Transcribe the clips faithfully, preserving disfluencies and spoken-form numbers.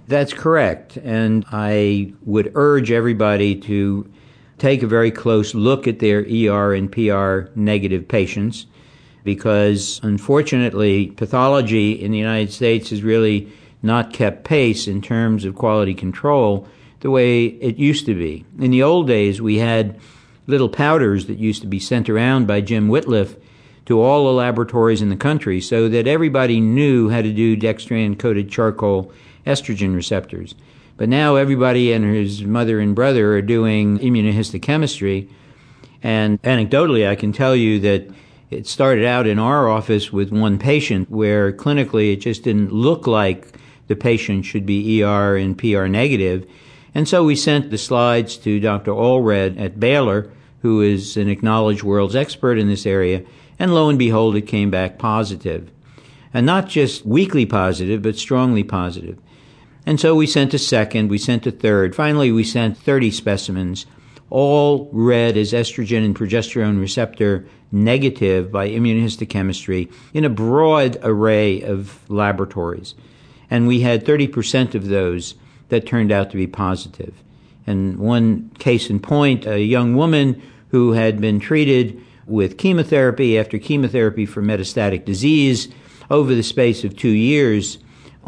That's correct. And I would urge everybody to take a very close look at their E R and P R negative patients, because unfortunately pathology in the United States has really not kept pace in terms of quality control the way it used to be. In the old days, we had little powders that used to be sent around by Jim Whitliff to all the laboratories in the country so that everybody knew how to do dextran-coated charcoal estrogen receptors. But now everybody and his mother and brother are doing immunohistochemistry. And anecdotally, I can tell you that it started out in our office with one patient where clinically it just didn't look like the patient should be E R and P R negative. And so we sent the slides to Doctor Allred at Baylor, who is an acknowledged world's expert in this area, and lo and behold, it came back positive. And not just weakly positive, but strongly positive. And so we sent a second, we sent a third. Finally, we sent thirty specimens, all read as estrogen and progesterone receptor negative by immunohistochemistry in a broad array of laboratories. And we had thirty percent of those that turned out to be positive. And one case in point, a young woman who had been treated with chemotherapy after chemotherapy for metastatic disease over the space of two years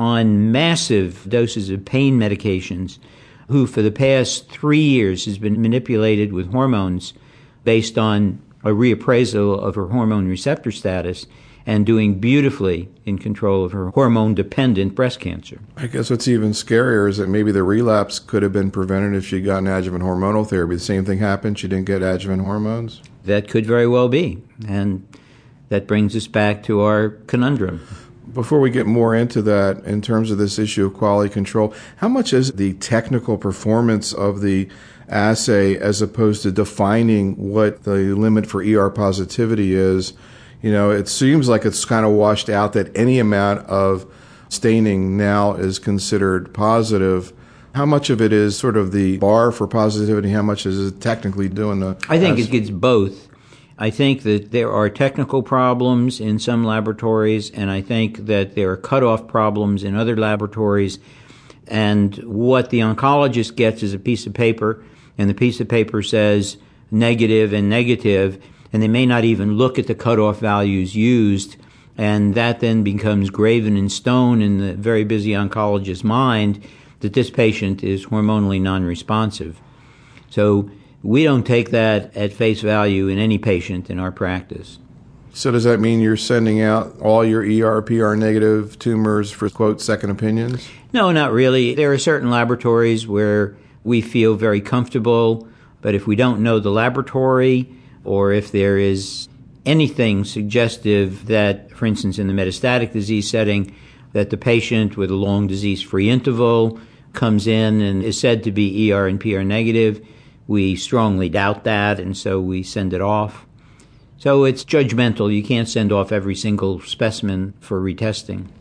on massive doses of pain medications, who for the past three years has been manipulated with hormones based on a reappraisal of her hormone receptor status, and doing beautifully in control of her hormone-dependent breast cancer. I guess what's even scarier is that maybe the relapse could have been prevented if she'd gotten adjuvant hormonal therapy. The same thing happened. She didn't get adjuvant hormones? That could very well be. And that brings us back to our conundrum. Before we get more into that, in terms of this issue of quality control, how much is the technical performance of the assay as opposed to defining what the limit for E R positivity is? You know, it seems like it's kind of washed out that any amount of staining now is considered positive. How much of it is sort of the bar for positivity? How much is it technically doing the... I think it gets both. I think that there are technical problems in some laboratories, and I think that there are cutoff problems in other laboratories. And what the oncologist gets is a piece of paper, and the piece of paper says negative and negative, and they may not even look at the cutoff values used, and that then becomes graven in stone in the very busy oncologist's mind that this patient is hormonally non-responsive. So we don't take that at face value in any patient in our practice. So does that mean you're sending out all your E R, P R negative tumors for, quote, second opinions? No, not really. There are certain laboratories where we feel very comfortable, but if we don't know the laboratory, or if there is anything suggestive that, for instance, in the metastatic disease setting, that the patient with a long disease-free interval comes in and is said to be E R and P R negative, we strongly doubt that, and so we send it off. So it's judgmental. You can't send off every single specimen for retesting.